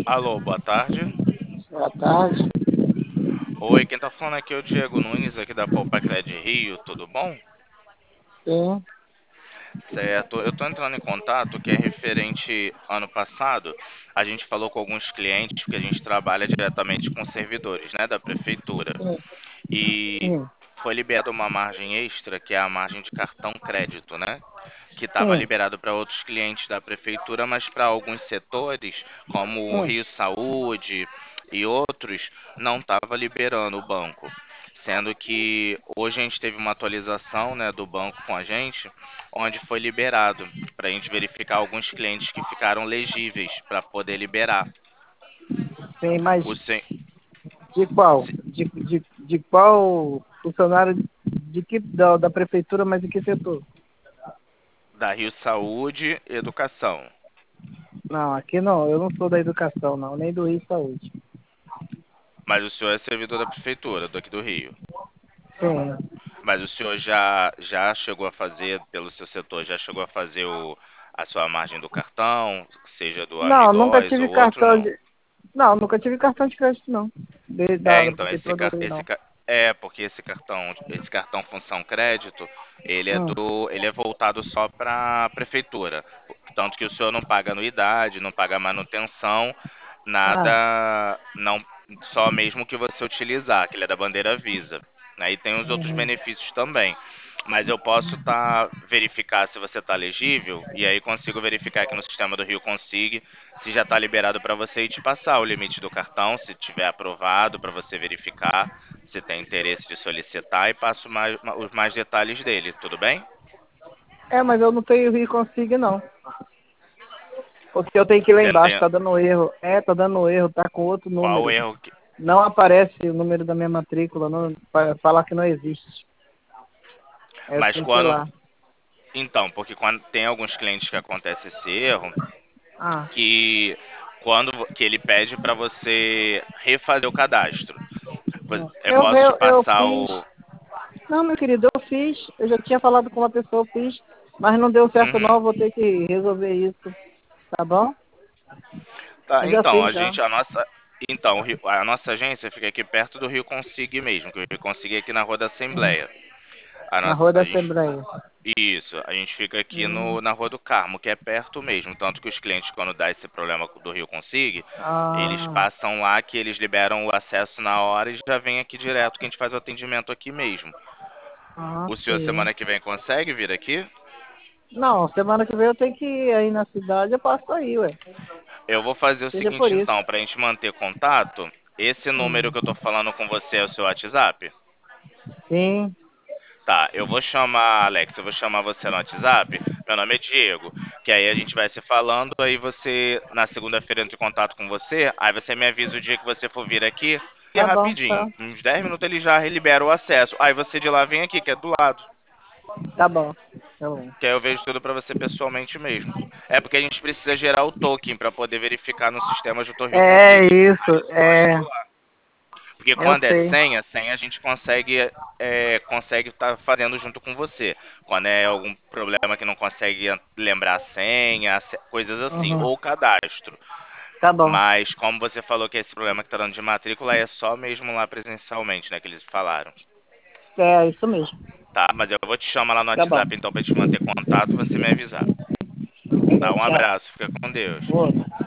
Alô, boa tarde. Boa tarde. Oi, quem tá falando aqui é o Diego Nunes, aqui da Poupacred Rio, tudo bom? Sim, Certo, eu tô entrando em contato que é referente ano passado, a gente falou com alguns clientes, porque a gente trabalha diretamente com servidores, né, da prefeitura, sim, e sim, foi liberada uma margem extra, que é a margem de cartão crédito, né? Que estava sim, liberado para outros clientes da prefeitura, mas para alguns setores, como o sim. Rio Saúde e outros, não estava liberando o banco. Sendo que hoje a gente teve uma atualização, né, do banco com a gente, onde foi liberado para a gente verificar alguns clientes que ficaram legíveis para poder liberar. Sim, mas O sen- de qual? se- De qual funcionário de que da prefeitura, mas de que setor? Da Rio Saúde Educação. Não, aqui não, eu não sou da educação, não, nem do Rio Saúde. Mas o senhor é servidor da prefeitura, daqui do Rio. Sim. Mas o senhor já chegou a fazer, pelo seu setor, já chegou a fazer a sua margem do cartão, seja do Não, nunca Amidois tive ou outro, cartão não? de. Não, nunca tive cartão de crédito, não. É, Da então, prefeitura do Rio, esse, não. porque esse cartão função crédito, Hum, ele é voltado só para a prefeitura. Tanto que o senhor não paga anuidade, não paga manutenção, ah, nada, não, só mesmo que você utilizar, que ele é da bandeira Visa. Né? E tem os outros uhum. benefícios também. Mas eu posso verificar se você está legível, e aí consigo verificar aqui no sistema do Rio Consigue se já está liberado para você e te passar o limite do cartão, se tiver aprovado, para você verificar se tem interesse de solicitar e passo os mais detalhes dele, tudo bem? É, mas eu não tenho Rio Consigo, não. Porque eu tenho que ir lá Você não embaixo, tem tá dando erro. É, tá dando erro, tá com outro qual número. erro Não aparece o número da minha matrícula, não, falar que não existe. Aí eu mas tenho que ir quando lá. então, porque quando tem alguns clientes que acontece esse erro, Ah, que que ele pede para você refazer o cadastro. Eu posso te eu passar fiz. Não, meu querido, eu fiz. Eu já tinha falado com uma pessoa, eu fiz. Mas não deu certo não, Uhum. eu vou ter que resolver isso. Tá bom? Tá, Eu já então, fiz já. a nossa agência fica aqui perto do Rio Consigue mesmo, que o Rio Consigue é aqui na Rua da Hum, Assembleia. na Rua da A gente, Assembleia. isso, a gente fica aqui Hum, na Rua do Carmo, que é perto mesmo, tanto que os clientes quando dá esse problema do Rio Consigue, eles ah, passam lá que eles liberam o acesso na hora e já vem aqui direto que a gente faz o atendimento aqui mesmo. ah, O senhor sim. semana que vem consegue vir aqui? Não, semana que vem eu tenho que ir aí na cidade, eu passo aí, ué. Eu vou fazer o Seja por seguinte isso. então, pra gente manter contato, esse número Hum, que eu tô falando com você é o seu WhatsApp? sim, Tá, eu vou chamar, Alex, eu vou chamar você no WhatsApp. Meu nome é Diego, que aí a gente vai se falando, aí você, na segunda-feira, eu entro em contato com você, aí você me avisa o dia que você for vir aqui, e é tá bom, rapidinho, tá. uns 10 minutos ele já libera o acesso. Aí você de lá vem aqui, que é do lado, Tá bom. Tá bom. que aí eu vejo tudo pra você pessoalmente mesmo. É porque a gente precisa gerar o token pra poder verificar no sistema de Rio É Consigo. isso, Aí só é. indo lá. Porque Eu quando é sei. senha a gente consegue estar fazendo junto com você. Quando é algum problema que não consegue lembrar a senha, coisas assim, Uhum. ou cadastro. Tá bom. Mas como você falou que esse problema que tá dando de matrícula é só mesmo lá presencialmente, né, que eles falaram. É isso mesmo. Tá, mas eu vou te chamar lá no Tá bom. WhatsApp então pra gente manter contato, você me avisar. Tá, um Tchau. abraço, fica com Deus. Outro.